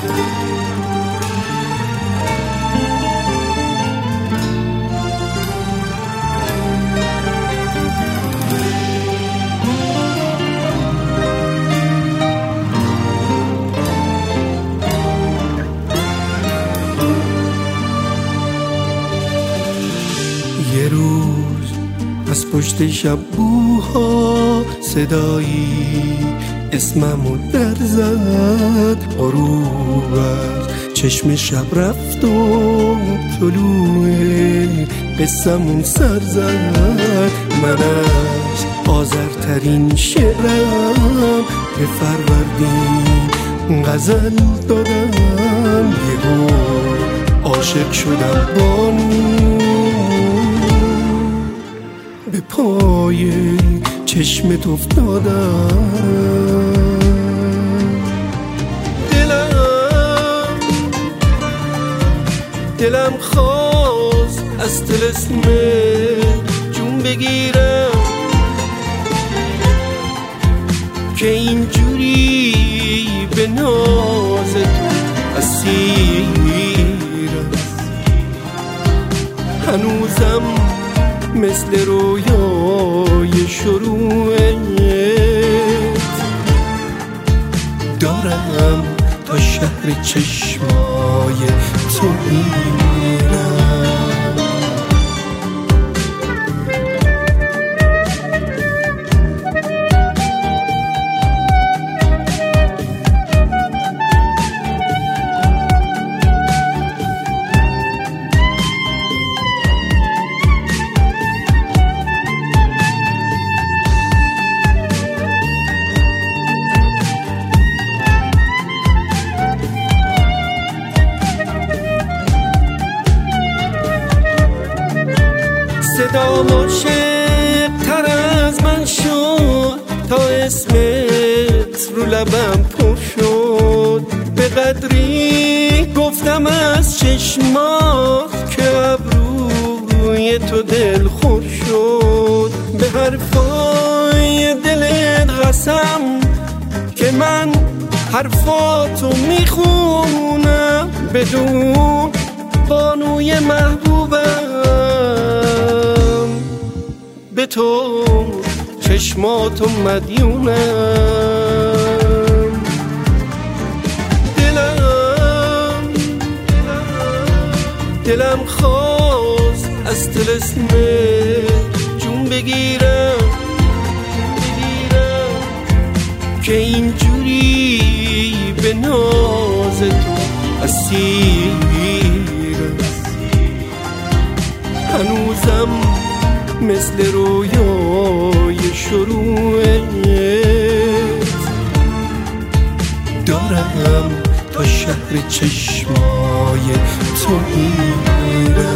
یه روز از پشت شبوها صدایی اسممو در زد، غروب از چشم شب رفت و طلوع قصمون سر زد. من از آذرترین شعرم به فروردین غزل دادم، یهو عاشق شدم بانو، به پای چشمت افتادم. دلم خواست از طلسم جون بگیرم که اینجوری به ناز تو اسیر است. هنوزم مثل رویای شروعت دارم تا شهر چشمای تو میرم. صدام عاشق‌تر از من شد تا اسمت رو لبم پر شد. به قدری گفتم از چشمات که ابروی تو دل خور شد. به حرفای دلت قسم که من حرفاتو میخونم، بدون بانوی محبوبم به تو چشماتو مدیونم. دلم خواست از طلسم جون بگیرم که اینجوری به ناز تو اسیر است. هنوزم مثل رویای شروعت دارم تا شهر چشمای تو میرم.